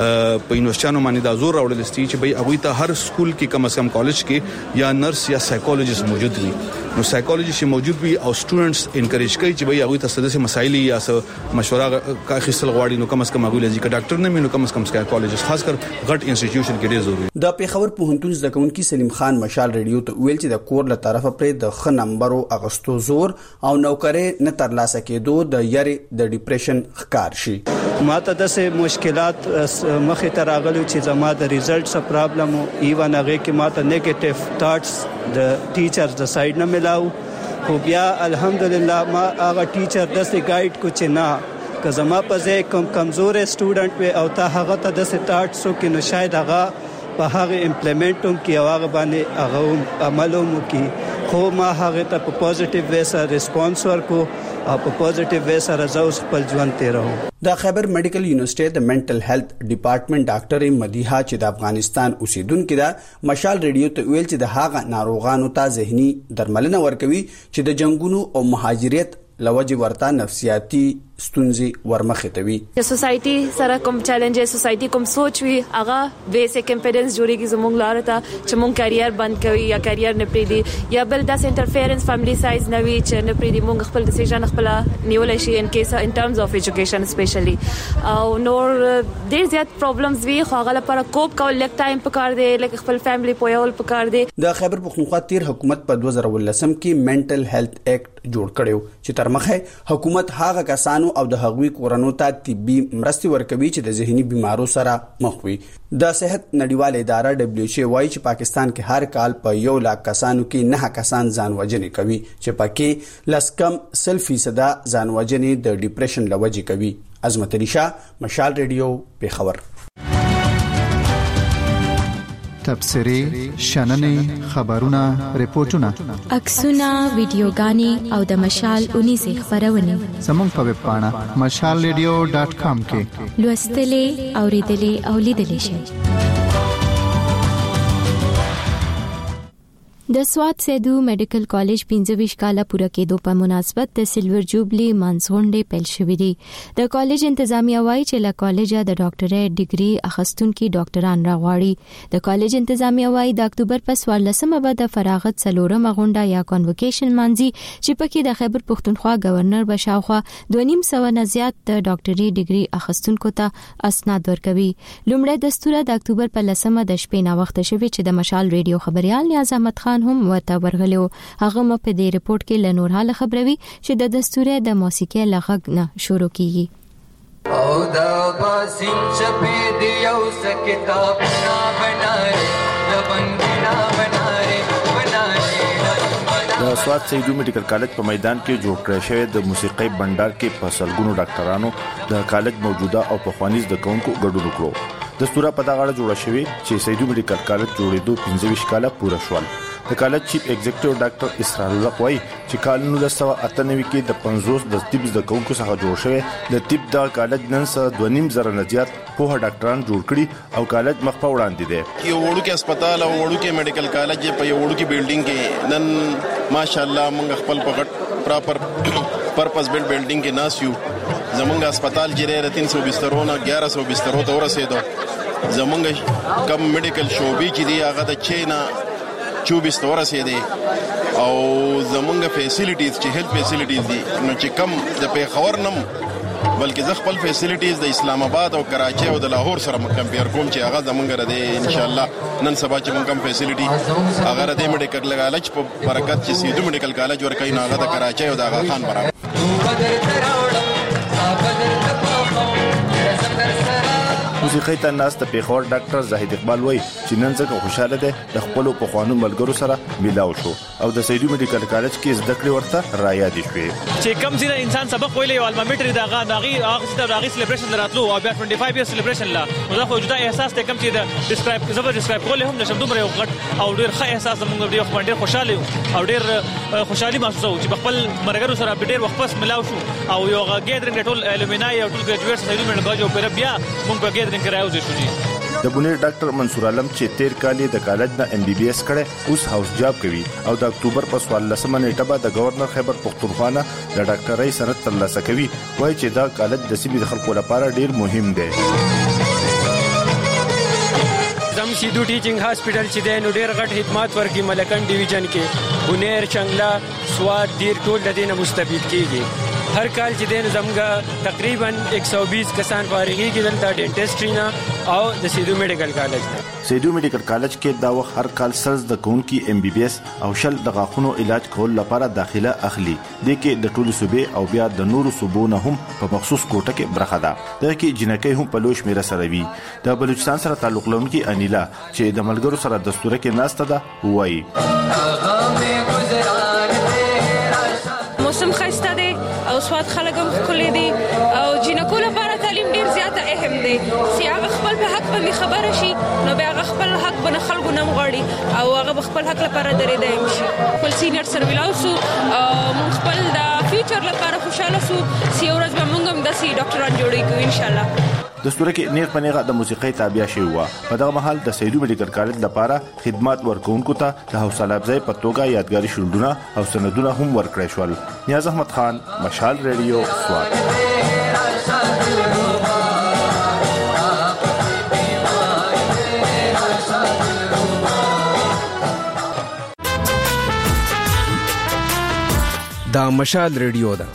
په یونیورسيټانو باندې دا زور راوړل ستي چې بای هغه ته هر سکول کې کم از کم کالج کې یا نرس یا سایکولوژیست موجود وي. نو سایکولوژیست موجود وي او سټوډنټس انکریج کوي چې بای هغه ته ستاسو مسایل یا مشوره کا خصل غواړي نو کم از کم هغه لږه ډاکټر نه مینو کم از کم سایکولوژیست خاص کر غټ انسټیټیوشن کې ډیر ضروري. د پیښور پوهنتون زده کوونکي سلیم خان مشال ریډیو ته ویل چې د کور له طرفه پر د ښه نمبرو اغستو زور او نوکرې نه ترلاسه کېدو د یاري د ډیپریشن ښکار شي. ماته د مشکلات مخې ته راغلي چې زما د ریزلټس پرابلم او ایون هغه کې ماته نیگیټیو ثاټس د ټیچرز د سایډ نه ملاو، خو بیا الحمدلله ما هغه ټیچر داسې گایډ کو چې نه که زما په ځای کوم کمزور سټوډنټ وي او ته هغه ته د ثاټس کې نو شاید هغه په هغه امپلیمنټوم کې هغه باندې هغه عملوم کې، خو ما هغه ته په پوزټیو وې سره ریسپانس ورکو او په پوزټیو وې سره زوس خپل ژوند تیرو. د خیبر میډیکل یونیورسيټي د منټل هیلث ډپارټمنټ ډاکټر مدیحه چې د افغانستان اوسیدونکو ده مشال ریډیو ته ویل چې د هغه ناروغانو ته ذهني درملنه ورکوي چې د جنگونو او مهاجرت لوجه ورته نفسیاتي ستونزې ورمخې ته وي. د سوسايټي سره کوم چیلنجز سوسايټي کوم سوچ وي هغه بیسیک امپیډنس جوړیږي زموږ لاره ته چې مونږ کیریئر بند کوي یا کیریئر نه پریدي یا بل داس انټرفیرنس فیملی سایز نه وي چې نه پریدي مونږ خپل ډیسیژن خپل نیول شي ان کیس ان ټرمز اف ایجوکیشن سپیشلی او نور ډیر زیات پرابلمز وی خو هغه لپاره کوپ کول لیک ټایم پکار دی لکه خپل فیملی پویول پکار دی. د خیبر پختونخوا تیر حکومت په 2019 کې منټل هیلث ایکټ جوړ کړو چې تر مخه حکومت هغه کسانو او د هغوی کورنو ته طبي مرستې ورکوي چې د ذهني بيمارو سره مخ وي. د صحت نړیواله اداره WHO وايي چې پاکستان کې هر کال په 1 لک کسانو کې 9 کسان ځان وژنې کوي چې پکې لسکم 100% ځان وژنې د ډیپریشن لوجې کوي. عظمت علي شاه مشال ریډیو پیښور. تبصرې شننې خبرونه ریپورتونه عکسونه ویډیوګانې او د مشال 19 خبرونه زموږ په ویب پاڼه mashalradio.com کې لوستلې اوریدلې او لیدلې شئ. د سوات سیدو میډیکل کالج 25 کاله پوره کېدو په مناسبت د سلور جوبلی مانسونډې پیل شوې دي. د کالج انتظامیه وايي چې له کالجه د ډاکټرۍ ډیګري اخیستونکو ډاکټران راغواړي. د کالج انتظامیه وايي د اکتوبر په 14مه به د فراغت څلورمه غونډه یا کنوکیشن مانځي چې پکې د خیبر پختونخوا گورنر بشاوخه 2.5 نه زیات د ډاکټرۍ ډیګري اخیستونکو ته اسناد ورکوي. لومړی دستور د اکتوبر په 10مه د شپې نا وخت شوی چې د مشال ریډیو خبريال نیاز احمد خان هم ورته ورغلو. هغه م په دې ریپورت کې لنور حال خبروي چې د دستورې د موسیقي لغږ نه شروع کیږي. او دا باسم چپې دی یو کتاب نا بناره لبنګنا بناره د سوات سیدو میډیکل کالج په میدان کې جوړ کړی شوی د موسیقي بندر کې په سلګونو ډاکټرانو د کالج موجوده او پخواني زدهکونکو ګډون وکړو. دستور په دغه اړه جوړ شوی چې سیدو میډیکل کالج جوړېدو 25 کاله پوره شول. د کالج چیف ایگزیکټیو ډاکټر اسرار الله وايي چې کال 1998 کې د 50 د طب زدهکونکو څخه جوړ شوی د طب د کالج نن سره 2.5 زره نه زیات په ډاکټران جوړ کړي او کالج مخ په وړاندې دی. یو وړوکی هسپتال او وړوکی میډیکل کالج په یو وړوکی بلډینګ کې نن ماشاءالله موږ خپل په غټ پراپر پرپس بلډینګ کې ناس یو. زمونږ هسپتال چې 300 بسترونه 1100 بسترو ته ورسېدو. زمونږ کم میډیکل شوبې چې دی هغه د چینا 24 ته ورسېدي او زمونږ فیسیلیټیز چې هیلث فیسیلیټیز دي نو چې کم د پیښور نم بلکې ز خپل فیسیلیټیز د اسلام آباد او کراچي او د لاهور سره کمپیر کوم چې هغه زمونږ رده ان شاء الله نن سبا چې مونږ کم فیسیلیټي هغه رده میډیکل کالج په برکت چې سیدو میډیکل کالج ورکوي نو هغه د کراچي او د آغا خان برابر. موسیقي ته ناس د پیښور ډاکټر زاهد اقبال وایي چې نن څنګه خوشاله ده د خپل په خوانو ملګرو سره ملاو شو او د سیدو میډیکل کالج کې زده کړې ورته را یاد شوې چې کم زیره انسان سبق ویلې او المامټر دغه ناغي هغه سلیبریشن راتلو او بیا 25 ایئر سلیبریشن لا نو خو جدا احساس ته کم چې د ډیسکرایب زبر ډیسکرایب کول هم نشم دومره یو غټ او ډیر ښه احساس موږ ډیر خو ډیر خوشاله او ډیر خوشحالي محسوسو چې خپل مرګرو سره ډیر وخت پس ملاو شو او یو ګیدرینګ ټول الومینای او ټول ګریجویټس سیدو میډیکل کالج او بیا موږ په ګیدرینګ کراو ځو شو. د بونیر ډاکټر منصور عالم چې 13 کال د کالج نه MBBS کړي اوس هاوس جاب کوي او د اکتوبر په 14مه نیټه به د گورنر خیبر پختونخوا نه د ډاکټرۍ سند ترلاسه کوي. وایي چې دا کالج د سیمې د خلکو لپاره ډیر مهم دی. زم سیدو ټیچینګ هاسپټل چې د نو ډیر غټ خدمات ورکړي ملکن ډیویژن کې بونیر چنگلا سواد ډیر ټول د دینه مستفید کیږي. هر کال چې دین زمګه تقریبا 120 کسان فارغيږي دلته ډینټسټری نه او د سیدو میډیکل کالج نه. سیدو میډیکل کالج کې دا وخت هر کال سرز د کونکي MBBS او شل د غاښونو علاج کول لپاره داخله اخلي. د کې د ټولو صوبې او بیا د نورو صوبو نه هم په مخصوص کوټه کې برخه ده. د کې جنکې هم په لوش میرا سره وي. د بلوچستان سره تعلق لرونکي انیلا چې د ملګرو سره دستوره کې ناشته ده وایي موسم خسته دی او سواد خلک هم خولې دي او جنکو لپاره تعلیم ډیر زیاته اهم دی چې هغه خپل په حق باندې خبره شي نو بیا هغه خپل حق باندې خلکو نه غواړي او هغه خپل حق لپاره درېدای شي. خپل سینیئر سره ویلاوسو موږ خپل د فیوچر لپاره خوشاله سو چې ورځ به موږ هم داسې ډاکټران جوړې کوو ان شاء الله. دستوره کې نیغ پنیغه د موسیقي تابع شوی و. په دغه مهال د سیدو میډیکل کالج لپاره خدمات ورکوونکو ته د حوصله افزای په توګه یادګاري شیلډونه او سندونه هم ورکړل شول. نیاز احمد خان مشال ریډیو سوات. دا مشال ریډیو ده.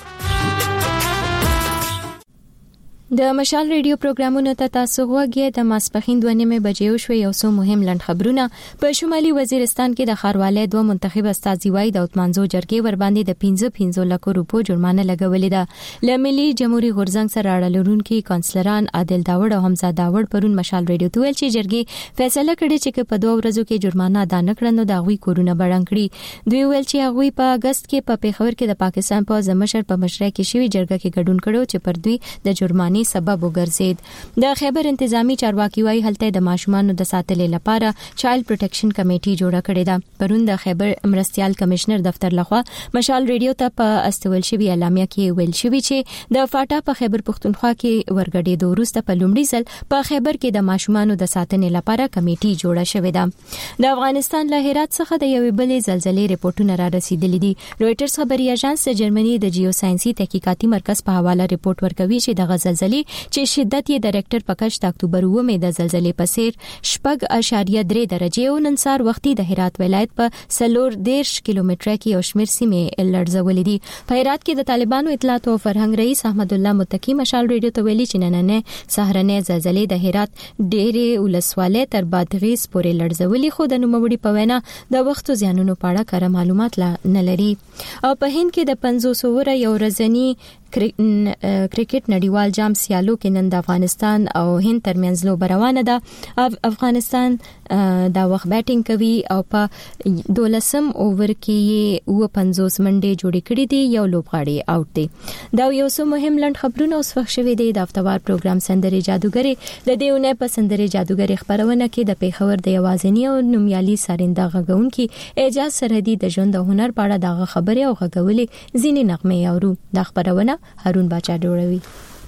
د مشال ریډیو پروګرامونو ته تاسو غوږی د ماسپخین 2:30 بجې شو. یو څو مهم لند خبرونه. په شمالي وزیرستان کې د ښاروالۍ دوه منتخب استازي وای د اتمانزو جرګې ور باندې د 15 لک روپو جرمانه لګولې ده. لملي جمهوریت غورځنګ سره اړه لرونکي کونسلران عادل داوړ او حمزه داوړ پرون مشال ریډیو ته ویل چې جرګې فیصله کړې چې په 2 ورځو کې جرمانه ادا نه کړنو د غوي کورونه بړنګ کړي. دوی ویل چې غوي په اگست کې په پیښور کې د پاکستان په ځمشر په مشرۍ کې شوی جرګه کې ګډون کړو چې پر دوی د جرمانه سبب وګرځید. د خیبر انتظامی چارواکي وايي هلته د ماشومان د ساتلې لپاره چایلډ پروټیکشن کمیټي جوړه کړې ده. پرون د خیبر مرستيال کمشنر دفتر لخوا مشال ریډیو ته په استول شوی اعلامیه کې ویل شوی چې د فاټا په خیبر پختونخوا کې ورګډې دوروسته په لومړي ځل په خیبر کې د ماشومان د ساتنې لپاره کمیټي جوړه شوې ده. د افغانستان له هرات څخه د یوې بلې زلزلې رپورټونه را رسیدلي دي. رويټرز خبري اژانس د جرمني د جیوساینسي تحقیقاتي مرکز په حواله رپورټ ورکوي چې د زلزلې چې شدت یې د ریکټر په کچ د اکتوبر 9 د زلزلې په سیر 4.3 درجه او نن سار وختي د هرات ولایت په 110 کیلومتره کې یو شمېر سیمې لړزولې دي. په هرات کې د طالبانو اطلاعات او فرهنګ رئیس احمد الله متقی مشال ریډیو ته ویلي چې نننې سهارنې زلزلې د هرات ډېرې ولسوالۍ تر بادغیس پورې لړزولې خو د نوموړي په وینا د وخت زیانونو په اړه کره معلومات نه لري. او په هند کې د 500 ور یو ورځنی کرکټ نړیوال جام سیالو کې نن د افغانستان او هند ترمنځ لوبه روانه ده. افغانستان دا وخت بیټینګ کوي او په 12م اوور کې 50 منډې جوړې کړې دي. یو لوبغاړی آوټ دی. دا یو څو مهم لند خبرونه اوس وخت شوي دي. د هفتوار پروګرام سندري جادوګری د دیونه په سندري جادوګری خبرونه کې د پیښور د یوازنی او نومیالي سارنده غږونکي اعجاز سرحدي د ژوند او هنر په اړه د خبرې او غږولې ځینې نغمې اورو. د خبرونه هارون باچا جوړوي.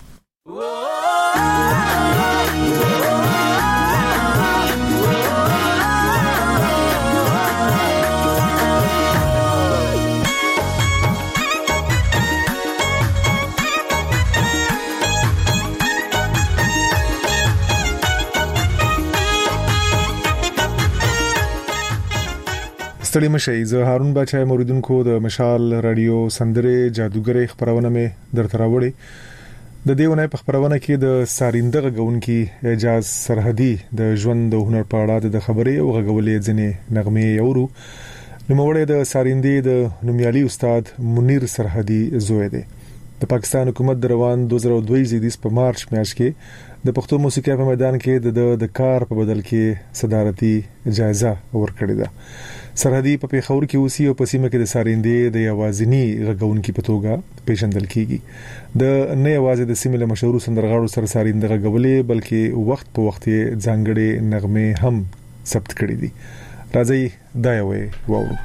ستړي مشي. زه هارون باچا موریدونکو د مشال رادیو سندره جادوګری خبرونه مې درته راوړي. د دیونه په خبرونه کې د سارنده غږونکي اعجاز سرحدي د ژوند او هنر په اړه د خبرې او غږولې ځینې نغمې اورو. نوموړی د سارندې د نومیالي استاد منیر سرحدي زوی دی. د پاکستان حکومت د روان 2022 زیدیس په مارچ میاشت کې د پښتو موسیقي په میدان کې د کار په بدل کې صدارتي جایزه ورکړې ده. سرحدي په پیښور کې اوسي او په سیمه کې د سارندې د یوازینی غږونکي په توګه پیژندل کیږي. د نه یوازې د سیمې له مشهور سندرغاړو سره سارنده غږولې بلکې وخت په وخت ځانګړي نغمې هم ثبت کړې دي. راځي دا یو وورو.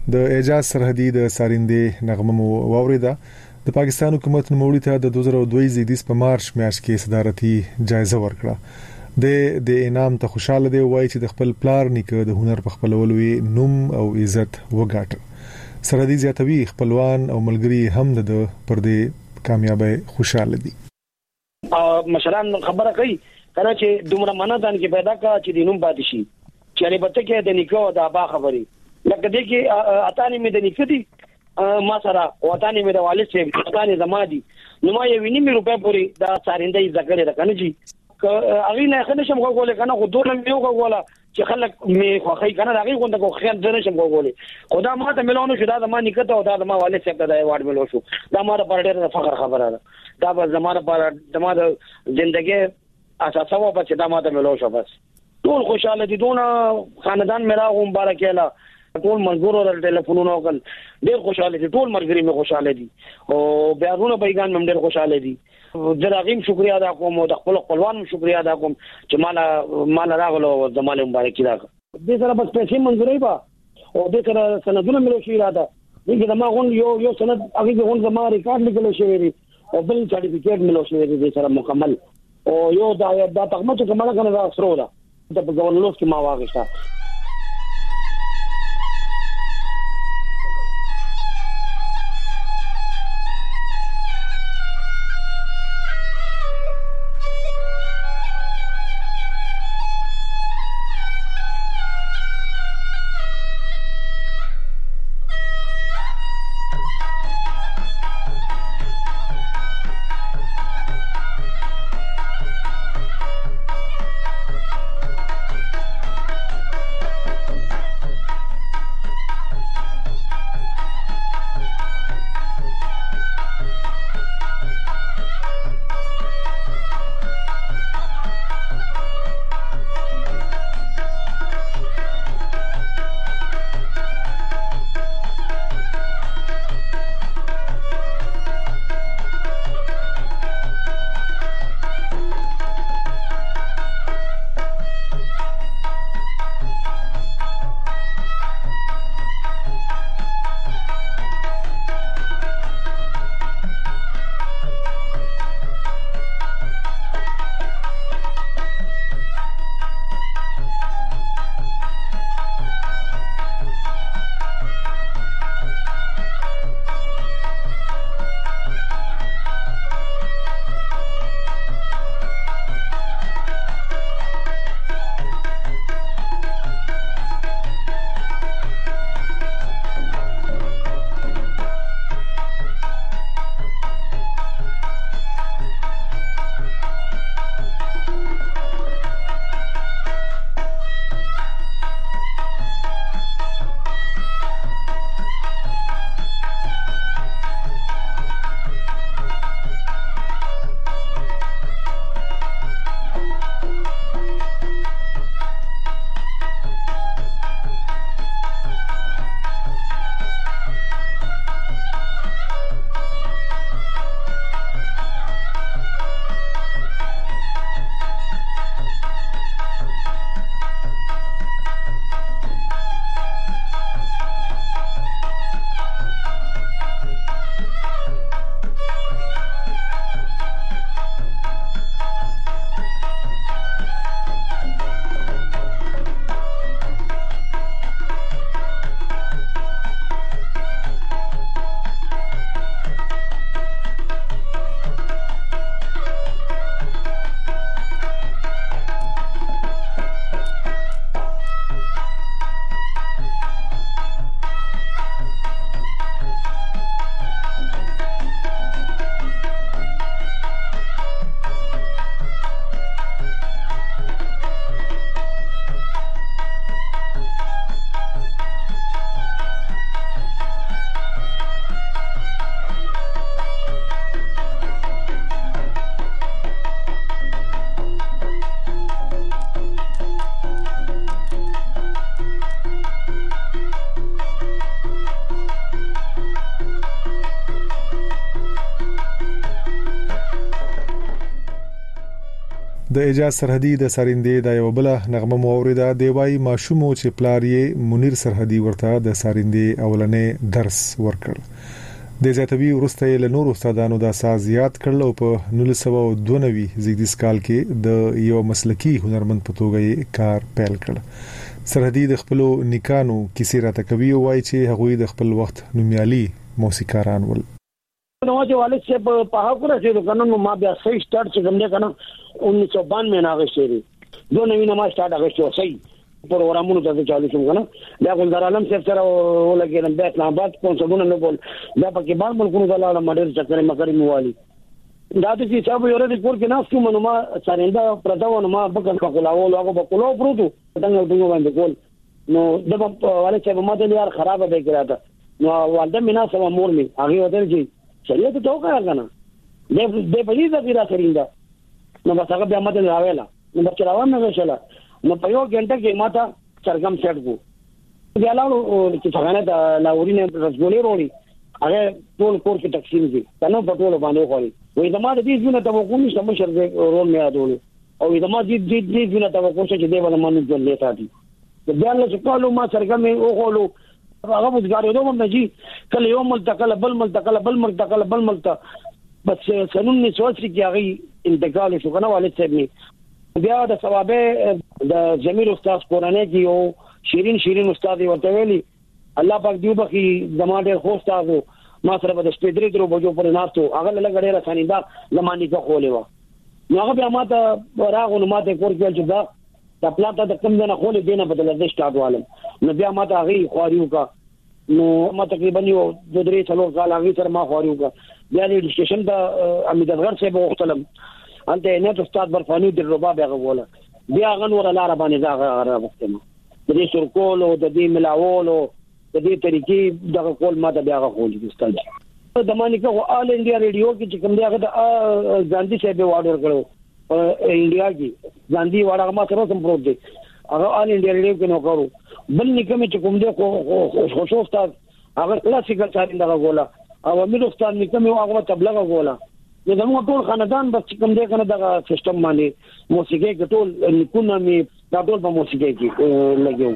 د اعجاز سرحدي د سارندې نغمه مو واوریدا. د پاکستان حکومت نوموړي ته د 2002 زیدیس په مارچ میاشت کې صدارتي جایزه ورکړه. د انعام ته خوشاله دی وایي چې د خپل پلار نیکه د هنر په خپلولو نوم او عزت وګاټه. سرحدي زیاتوي خپلوان او ملګري هم د پر دې کامیابی خوشاله دي. مشران خبره کوي کنه چې دومره منادان کې پیدا کا چې دینوم پاتې شي چې لري بته کې د نیکو د ابا خبري لکه دې کې اتانی مې د نیکدي ما سره وطني مې د والد سره اتانی زما دي نو ما یې ویني مې روپې پوری دا سارندې ذکر راکنه چې اغه نه خنه شم کوله کنه خو دوه مې یو کوله چې خلک مې خوخی کنه هغه غونډه کو خیال نه شم کوله خدا ما ته ملونه شو دا زما نیکته او دا زما والد سره د ایوارډ ملو شو دا ما د پرډر فخر خبره ده دا به زماره پر د ژوندۍ اساسه و په چې دا ما ته ملو شو بس ټول خوشاله دي دونه خاندان میرا مبارک الله ټول منظور او ټلیفونونو وکړ ډېر خوشاله دي ټول مرګري مې خوشاله دي او بیاونه بیگان مې ډېر خوشاله دي. زراغیم شکریا ادا کوم او د خپل خپلوان شکریا ادا کوم چې مال راغلو او د مال مبارکي راغله. دې سره بس پیسې منظورې با او دې سره سندونه ملو شي راته دغه ما غون یو سند هغه غون زما ریکارډ لیکل شوی دی او بل سرټیفیکیټ ملو شوی دی دې سره مکمل او یو دا تقمت کومه کنه دا سره ده د ګورنلوس کې ما واغښتا. د اجازه سرحدي د سارندې د یو بل نغمه موریده دی وای ماشومو چې پلار یې منیر سرحدي ورته د سارندې اولنې درس ورکړ د زیاتوي ورسته له نور استادانو د اساسيات کړل او په 1992 زیږدیز کال کې د یو مسلکی هنرمند په توګه کار پیل کړ سرحدي د خپل نیکانو کیسې راته کوي وای چې هغه د خپل وخت نومیالي موسیقاران ول نو چې والد سے په هغه کړه چې کنه ما بیا صحیح سٹارټ چې کوم نه کنه 1992 نه غشتري دوه نوینه ما سٹارټ غشتو صحیح پروګرامونو ته چالو شوم کنه دا ګلدار عالم صاحب سره ولګیدم بیت اسلام آباد کوم څه نه بول دا پکې بار ملکونو ته لاړم مډر چکرې مکرې موالي دا د چې صاحب یو ورځ کور کې ناس کوم نو ما سارنده پرځاو نو ما بکن پکولاو هغه پکولاو پروتو څنګه باندې کول نو د والد صاحب ما ته یار خراب به کړاته نو والده مینا سم مور می هغه ودل چې شریعت ته وکړه کنه د په دې ځای راځریندا نو بس هغه بیا ماته راوېلا نو بچ راوام نه شله نو په یو غنټه کې ماته سرګم سیټ کو بیا لاړو چې څنګه دا لاورینه رسګولې وروړي هغه ټول کور کې تقسیم دي کنه په ټول باندې خوري وې زموږ د دې ژوند ته وګورئ چې مشر دې رول مې اډول او زموږ دې ژوند ته وګورئ چې دې باندې مونږ ځل لیتا دي بیا له څکالو ما سرګم او خولو هغه وځګارې دوه مونږ کله یو ملتقل بل ملتقل بل ملتقل بل ملتقل بس سنن سوچ کې هغه انتقال شو کنه والد صاحب می بیا د ثوابه د جمیل استاد قرانه کې یو شیرین استاد ورته ویلي الله پاک دیو بخي زماده خو استاد ما سره د سپیډری درو بجو پر ناستو هغه لګړې را سنیدا زمانی کا خولې و نو هغه بیا ماته راغو نو ماته کور کې چې دا پلاټه د کم نه خولې دینه بدل د سٹارټ والم نو بیا ماته هغه خواریو کا نو ما تقریبا یو 2-3 څلور کال هغه سره ما خواریو کا بیا د سټیشن د امیدغر سے وختلم انته نه استاد برفانی د رباب هغه ولا بیا غنور لار باندې دا غره د دې سرکول او د دې ملاول او د دې طریقې د کول ما د بیا غوړي استاد د مانیکا آل انډیا ریډیو کې چې کوم دی هغه د ګاندھی صاحب واډر کړو انډیا کې ګاندھی واډه ما سره سم پروت دی هغه آل انډیا ریډیو کې نو کړو بل نکمه چې کوم دی خو شو استاد هغه کلاسیکل چاریندا غولا او امیر استاد نکمه هغه تبلیغ غولا نو زموږ ټول خاندان بس کوم دی کنه دا سیستم باندې موسیقي کې ټول نکونه می دا ټول په موسیقي کې لګیو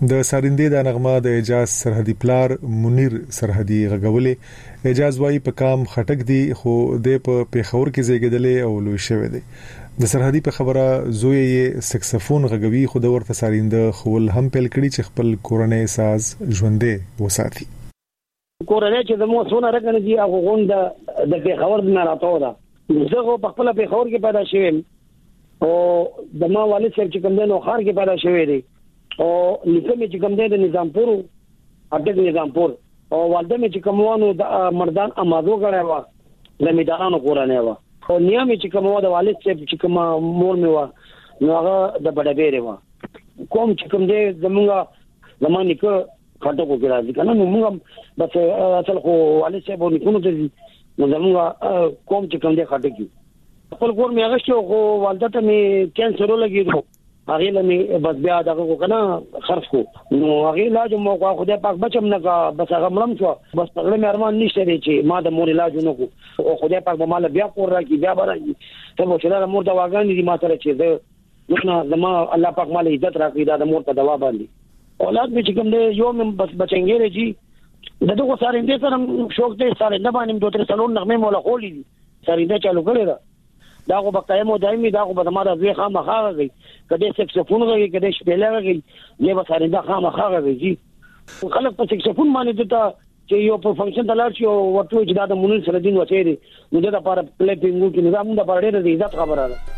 د سارندې د نغمه د اعجاز سرحدي پلار منیر سرحدي غغولې اعجاز وايي په کام خټک دی خو د په پیښور کې زیږیدلې او لوی شوی دی د سرحدي په خبره زوی یې سکسفون غږوي خو د ورته سارنده خول هم پیل کړي چې خپل کورنۍ ساز ژوندې وساتي کورنۍ چې د مو سونه راکنه دي هغه غوند د پیښور نه راټو ده زه په خپل پیښور کې پیدا شوم او د ما والد صاحب چې کوم د نوخار کې پیدا شوی دی او لیکم چې کوم د نظامپور اټک نظامپور او والده مې چې کومونو د مردان امازو غړای و د میدانونو کورنۍ و او نیامه چې کومو د والد صاحب چې کوم مور مې و نو هغه د بډبېره و کوم چې کوم دې زمونږه زمانه کې خاطر کو راځي کنه نو موږ بس اصل خو والد صاحب ونکونو ته نو زمونږه کوم چې کوم دې خاطر کی خپل کور مې هغه شو خو والدته مې کینسر ولګیدو هغه لمه بس بیا دغه کنه خرج کو نو هغه علاج مو کو خدای پاک بچم نه کا بس هغه مړم شو بس هغه مې ارمان نشته دی چې ما د مور علاج نه کو او خدای پاک به مال بیا کور راکی بیا باندې ته مو چې دا مور دا واغان دي ما سره چې ده نو زما الله پاک مال عزت راکړي دا د مور په دوا باندې اولاد مې چې کوم دی یو مې بس بچنګې رچی دغه سارنده سره شوق دې سارنده باندې دوه تر سالون نغمه مولا خولې دي سارنده چالو کړی دا دا کو بقایم دایمي دا کو به ما د زوی خامخا غي کدي سکسفون غي کدي شپېلې غي نه به سارنده خامخا غي جی خلک په سکسفون باندې ته چې یو په فنکشن دلار شي او ورته چې دا د مونږ سره دین وچېری نو دا لپاره پلیټینګ کې نظام د پاره د عزت خبره ده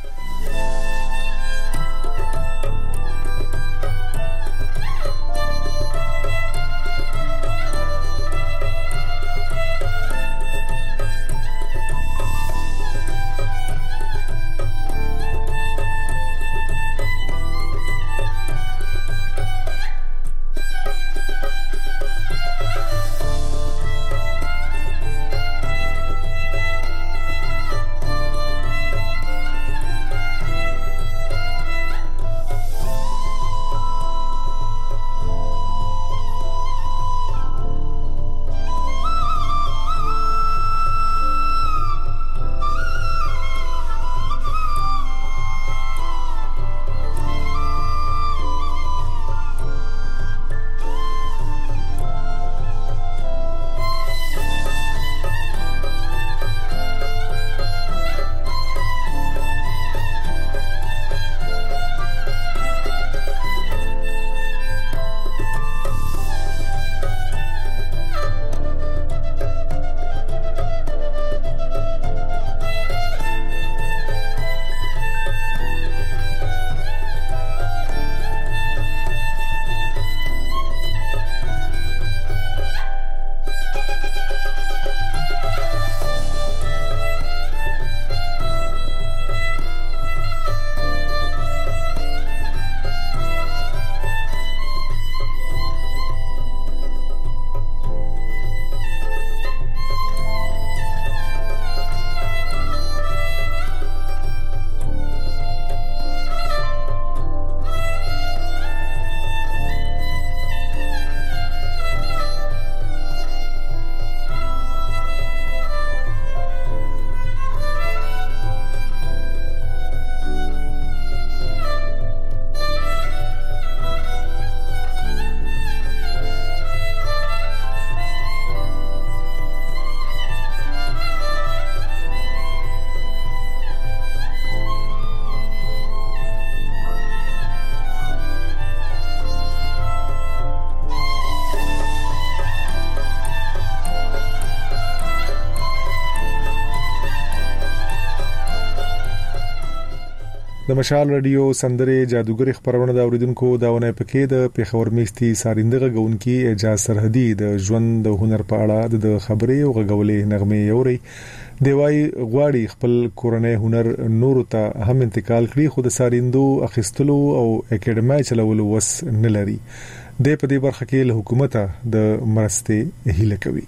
د مشال رادیو سندره جادوګر خبرونه دا اوریدونکو داونه پکې د پیښور میستي سارندغه غونکي اعجاز سرحدي د ژوند د هنر په اړه د خبرې او غغولې نغمه یوري دیوای غواړي خپل کورنۍ هنر نور ته هم انتقال کړي خو د سارندو اخیستلو او اکیډمي چلولو وس نه لري د په دې برخه کې له حکومت د مرستې هیله کوي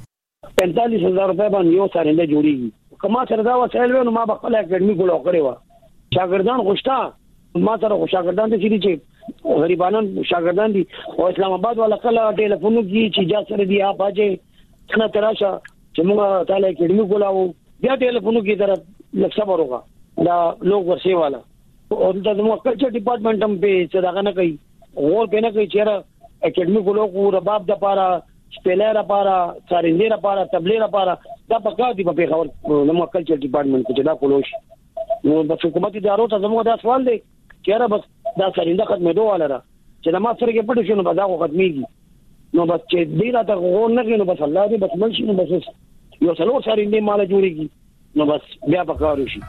45000 روپے باندې یو سارنده جوړیږي کما سره دا وسایل نو ما خپل اکیډمي ګلو کړی و شاګردان خوشتا ما سره شاګردان دي چې غریبانان شاګردان دي او اسلام آباد والا کله ټلیفون کې چې جا سره دی اپ اجه څنګه تراشه چې موږ تعالی اکیډمي کولاو بیا ټلیفون کې تر لکه صبر وکړه دا لوګ ورسي والا او د موږ کلچر ډپارټمنټ هم په څه دا نه کوي اور په نه کوي چې اکیډمي کولو کو رباب د پاره سپیلر لپاره سارندې لپاره تبلیغ لپاره دا پکا دي په خبر نو کلچر ډپارټمنټ کې دا کولوش نو د حکومت ادارو ته زموږ دا سوال دی چې را بس دا سارنده ختمېدو ولره چې د ما سره کې پټ شنو بدا کو ختميږي نو بس چې دې راته غوړ نه کینو بس الله دې بس ملشي نو بس یو څلور سارنده مال جوړيږي نو بس بیا پکارو شي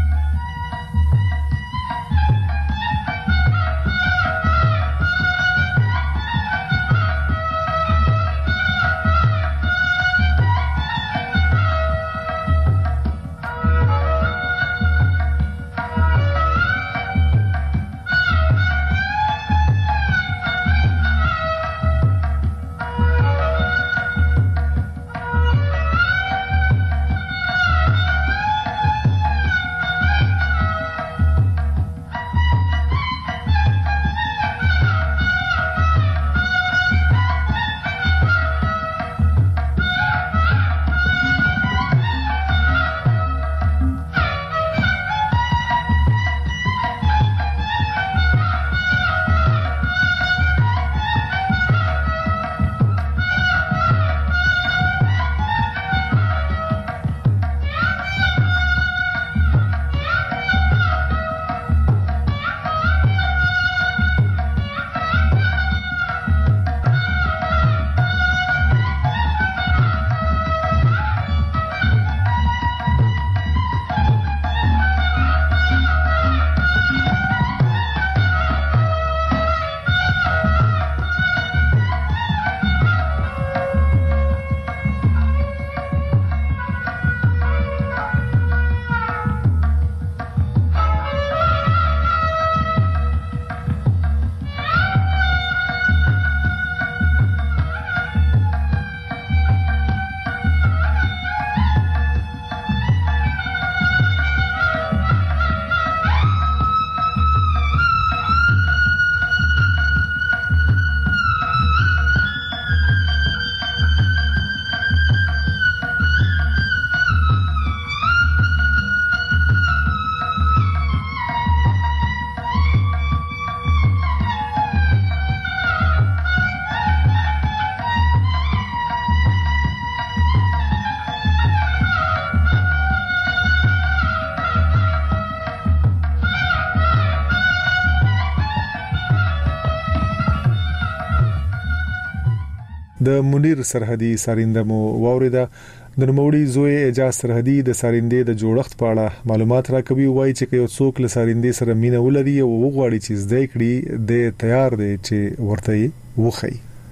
د منیر سرحدي سارنده مو واوریدا د نوموړي زوی اجازه سرحدي د سارندې د جوړښت په اړه معلومات راکوي وایي چې یو څوک له سارندې سره مینه ولري او وغواړي چې زده کړي د تیار دی چې ورته وخی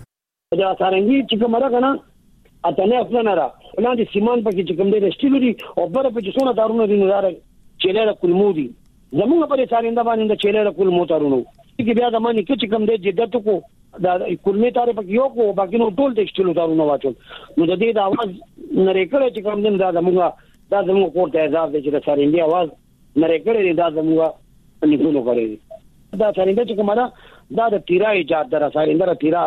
دا سارندې چې کومه راغله اته نه خپل نه را ولاندې سیمان پکې چې کوم دی رښتینی دي او بره پکې څونه دارونه دي نظر چې له کلمودي زموږ په سارنده باندې چې له کلمو تارونو چې بیا د مانی کې کوم دی جدت کو دا کلمې تارې پکې یو کو باقي نو ټول ټیکسټیل دارونه واچول نو د دې د आवाज نری کړه چې کوم دین دا زموږ کوټه اعزاز دی چې د سارندې आवाज نری کړه دا زموږ نګونو کړی دا سارنده چې کومه دا د تیرا ایجاد در سارنده تیرا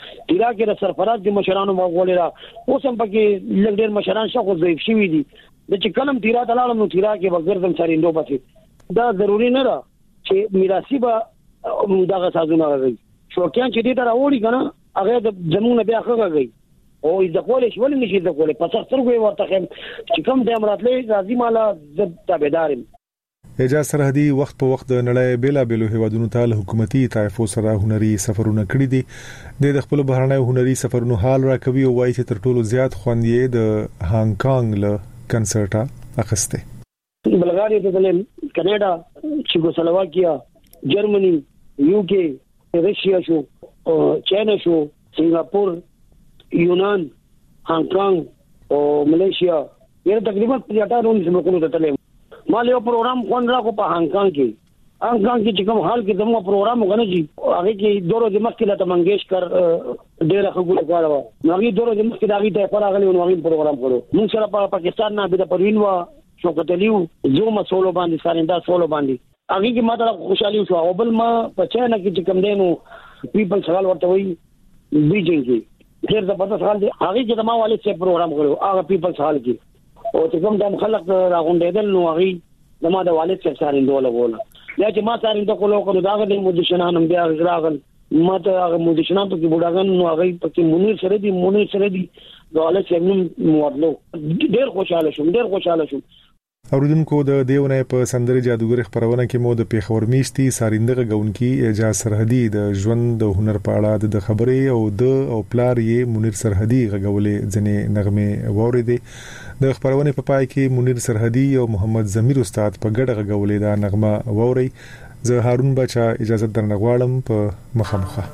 کې د سرفراز د مشرانو مغول را اوس هم پکې لګډر مشران شخو ضعیف شوی دي د چې کلم تیرا تلالم نو تیرا کې وګرځم سارندو پسې دا ضروری نه را چې میراثي به دغه سازونه راځي شوکیان چې دې ته راوړي کنه هغه د زمونه بیا خغږي او د کولې شول نشي د کولې پس سترګې ورته چې کوم د امراتلې راځي مالا د تابعدارم اجازه سرحدي وخت په وخت د نړۍ بیلا بیلو هیوادونو ته حکومتي طایفو سره هنري سفرونه کړی دي د خپل بهرنۍ هنري سفرونو حال راکوي او وایي چې تر ټولو زیات خوند یې د هانګ کانګ له کنسرټا اخسته بلغاریا ته تلل کینیډا چیکوسلواکیا جرمني یوکي رشیا شو چاینا شو سنگاپور یونان هانګ کانګ او ملیشیا یره تقریبا 18 ملکونو ته تلل ما له پروګرام کون را کو په هانګ کانګ کې چې کوم حال کې دمو پروګرام وغنه جی هغه کې دورو د مخکله ته منګیشکر ډېر خبرو کاوه نو هغه دورو د مخکله هغه ته فراغلی نو هغه پروګرام کړو موږ سره په پاکستان نه به د پروین وا شوکت علیو زوم سولو باندې سارندا سولو باندې هغه کې ماته خوشحالي شو او بل ما په چاینا کې چې کوم دینو پیپل سوال ورته وي بیجینګ کې ډېر زبردست حال دی هغه کې د ما والد څخه پروګرام کړو هغه پیپل سوال کې او چې کوم د خلک راغونډېدل نو هغه د ما د والد څخه سارندو لګول یا چې ما سارندو کولو کړو دا د مودشنانم بیا راغل ماته هغه مودشنان په کې بوډاګان نو هغه په کې مونیر سره دي دواله سیمنم موادلو ډېر خوشاله شوم اوریدونکو د دیونه په سندري جادوګر خبرونه کې مو د پیښور میشتي سارندغه غونکی اجازه سرحدي د ژوند د هنر په اړه د خبرې او پلار یې منیر سرحدي غولې ځنې نغمه ووریدې د خبرونه په پای کې منیر سرحدي او محمد زمیر استاد په ګډه غولې دا نغمه ووري زه هارون بچا اجازه درنغواړم په مخامخه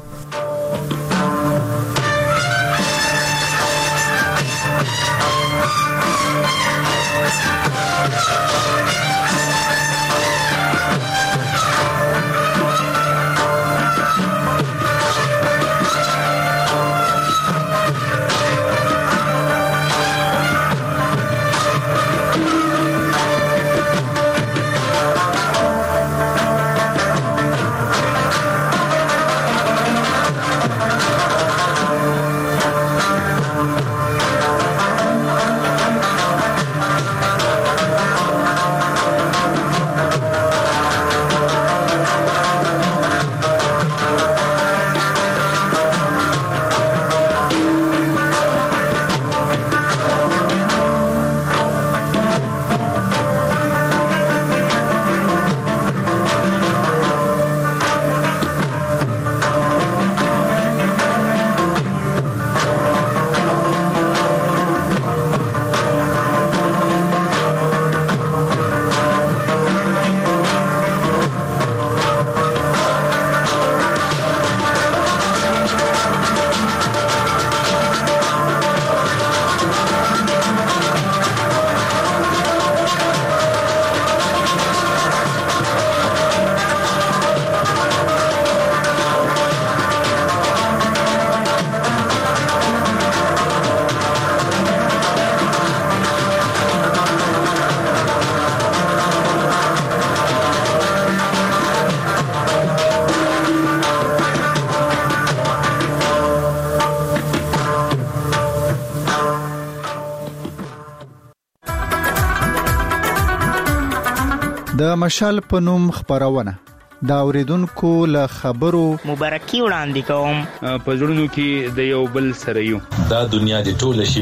د مشال په نوم خبرونه دا اوریدونکو له خبرو مبارکي وړاندې کوم په ژوندونو کې د یو بل سره یو دا دنیا د ټول شي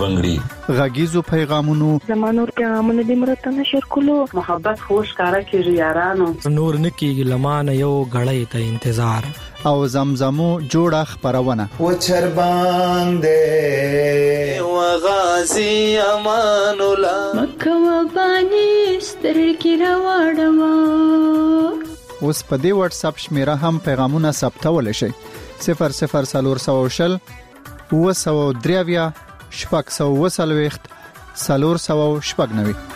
بنگړي غږیزو پیغامونو زمانور پیغامونه د مرته نشر کولو محبت خوش کارا کې یارانو نور نکي لمانه یو غړې ته انتظار او زمزمو جوړه خبرونه و چربان دې و غازی امان الله مکه و بانی ستر کې راوړم اوس په دې واتس اپ شمیره هم پیغامونه ثبتول شي 0040 و 3 شپږ 490